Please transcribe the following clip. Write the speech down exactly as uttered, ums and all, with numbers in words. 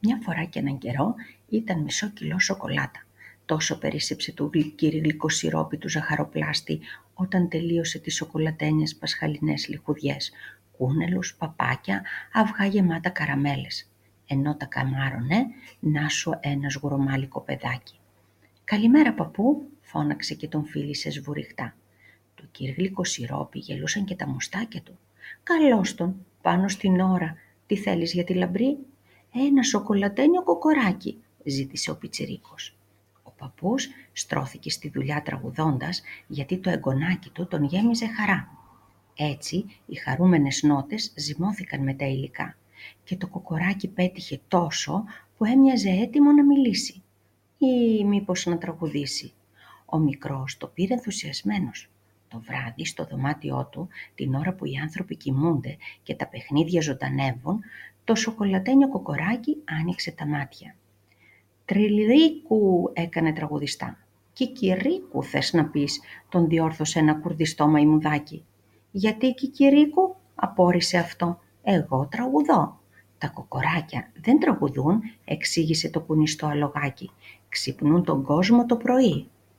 Μια φορά και έναν καιρό ήταν μισό κιλό σοκολάτα. Τόσο περίσσεψε το κηρυγλικό σιρόπι του ζαχαροπλάστη όταν τελείωσε τις σοκολατένιες πασχαλινές λιχουδιές, κούνελους, παπάκια, αυγά γεμάτα καραμέλες. Ενώ τα καμάρωνε, να σου ένας γουρομάλικο παιδάκι. «Καλημέρα παππού», φώναξε και τον φίλησε σβουριχτά. Το κηρυγλικό σιρόπι γελούσαν και τα μουστάκια του. «Καλώς τον, πάνω στην ώρα. Τι θέλεις για τη λαμπρή?» «Ένα σοκολατένιο κοκοράκι», ζήτησε ο πιτσιρίκος. Ο παππούς στρώθηκε στη δουλειά τραγουδώντας, γιατί το εγγονάκι του τον γέμιζε χαρά. Έτσι οι χαρούμενες νότες ζυμώθηκαν με τα υλικά και το κοκοράκι πέτυχε τόσο που έμοιαζε έτοιμο να μιλήσει ή μήπως να τραγουδήσει. Ο μικρός το πήρε ενθουσιασμένος. Το βράδυ στο δωμάτιό του, την ώρα που οι άνθρωποι κοιμούνται και τα παιχνίδια ζωντανεύουν, το σοκολατένιο κοκοράκι άνοιξε τα μάτια. «Τριλιρίκου», έκανε τραγουδιστά. «Κικυρίκου θες να πεις», τον διόρθωσε ένα κουρδιστό μαϊμουδάκι. «Γιατί κικυρίκου?» απόρρισε αυτό. «Εγώ τραγουδώ». «Τα κοκοράκια δεν τραγουδούν», εξήγησε το κουνιστό αλογάκι. «Ξυπνούν τον κόσμο το πρωί».